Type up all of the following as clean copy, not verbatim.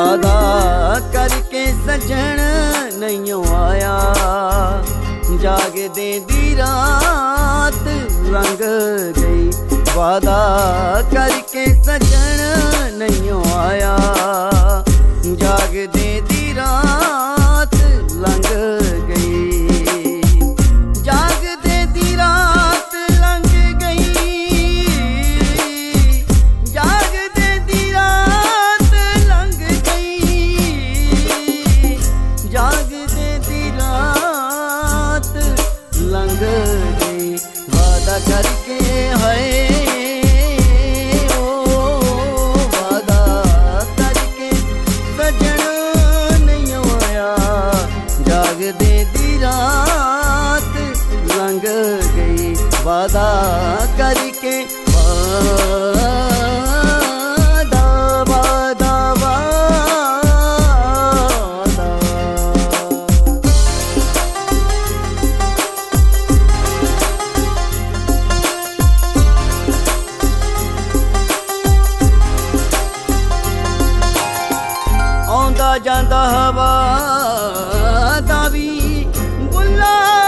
वादा करके सजन नहीं आया। जागदे दी रात लंघ गई, वादा करके सजन नहीं आया। जागदे दी रात लंघ गई, जागदे दी रात लंघ गई, जागदे दी रात लंघ गई, जागदे दी रात लंघ गई। वादा करके है वादा करके वादा वादा वादा। आउंदा जांदा हवा दा वी बुला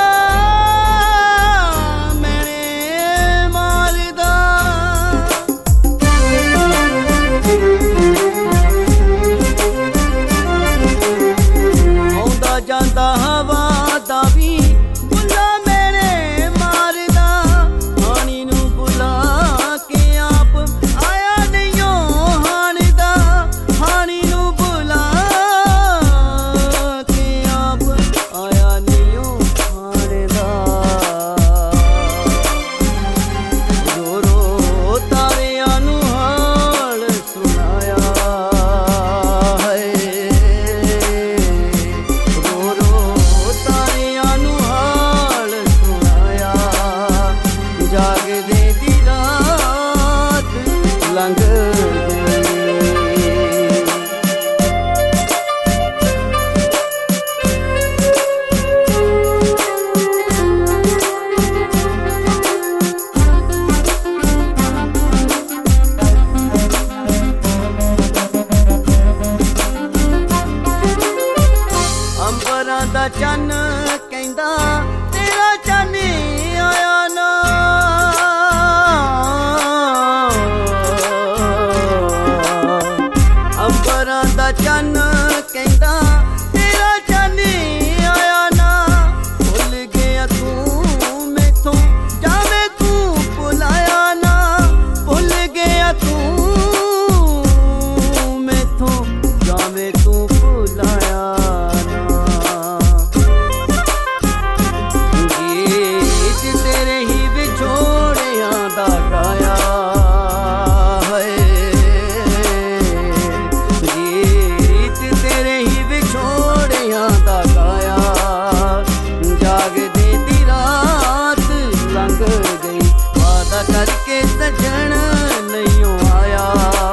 ਜਾਂਦਾ ਹਵਾ ਦਾ ਵੀ ਬੁੱਲਾ ਮੇਰੇ ਮਾਰਦਾ। ਹਾਣੀ ਨੂੰ ਬੁਲਾ ਕੇ ਆਪ ਆਇਆ ਨਹੀਂ ਓ ਹਾਣ ਦਾ, ਹਾਣੀ ਨੂੰ ਬੁਲਾ ਕੇ ਆਪ ਆਇਆ ਨਹੀਂ ਓ ਹਾਣ ਦਾ। ਰੋ ਰੋ ਤਾਰਿਆਂ ਨੂੰ ਹਾਲ ਸੁਣਾਇਆ ਹੈ, जागदे दी रात लंघ अंबरां दा चन्न कहंदा तेरा चन्न आया ना। अंबरां दा चन्न कहंदा तेरा चन्न आया ना। भुल गया तू मैथों जावे तू भुलाया ना। भुल गया तू मैथों जावे तू भुलाया ना। गीत तेरे ही विछोड़ियां दा गाया है, गीत तेरे ही विछोड़ियां दा गाया। जागदे दी रात लंघ गई, वादा करके सजन नहीं आया।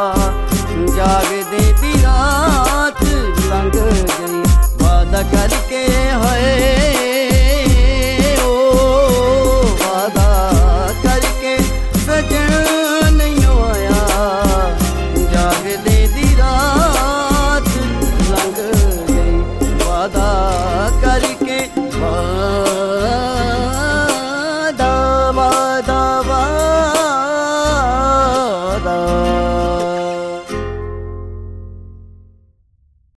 जागदे दी रात लंघ गई, वादा करके है सजन नहीं आया। जागदे दी रात लंघ गई, वादा करके वादा वादा।